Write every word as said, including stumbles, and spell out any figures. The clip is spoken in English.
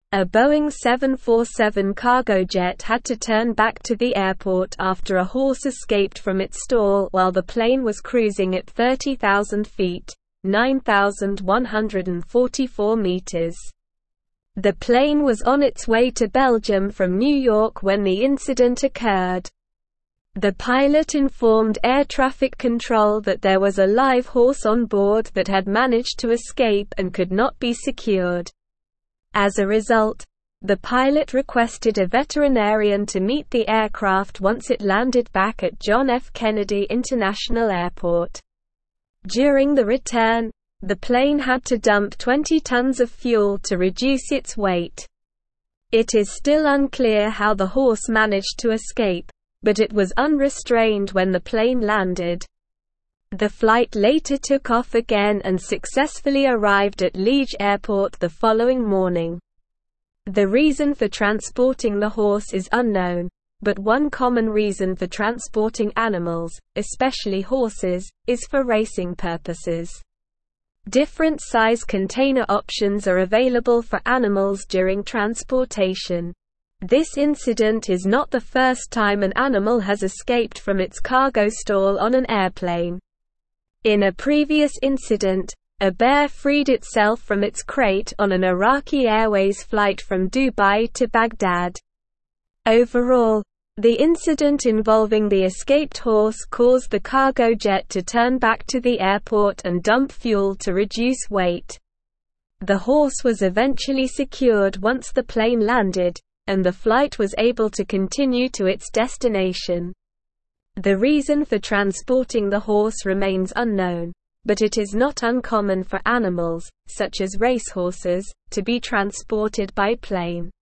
A Boeing seven forty-seven cargo jet had to turn back to the airport after a horse escaped from its stall while the plane was cruising at thirty thousand feet, nine thousand one hundred forty-four meters. The plane was on its way to Belgium from New York when the incident occurred. The pilot informed air traffic control that there was a live horse on board that had managed to escape and could not be secured. As a result, the pilot requested a veterinarian to meet the aircraft once it landed back at John F. Kennedy International Airport. During the return, the plane had to dump twenty tons of fuel to reduce its weight. It is still unclear how the horse managed to escape, but it was unrestrained when the plane landed. The flight later took off again and successfully arrived at Liege Airport the following morning. The reason for transporting the horse is unknown, but one common reason for transporting animals, especially horses, is for racing purposes. Different size container options are available for animals during transportation. This incident is not the first time an animal has escaped from its cargo stall on an airplane. In a previous incident, a bear freed itself from its crate on an Iraqi Airways flight from Dubai to Baghdad. Overall, the incident involving the escaped horse caused the cargo jet to turn back to the airport and dump fuel to reduce weight. The horse was eventually secured once the plane landed, and the flight was able to continue to its destination. The reason for transporting the horse remains unknown, but it is not uncommon for animals, such as racehorses, to be transported by plane.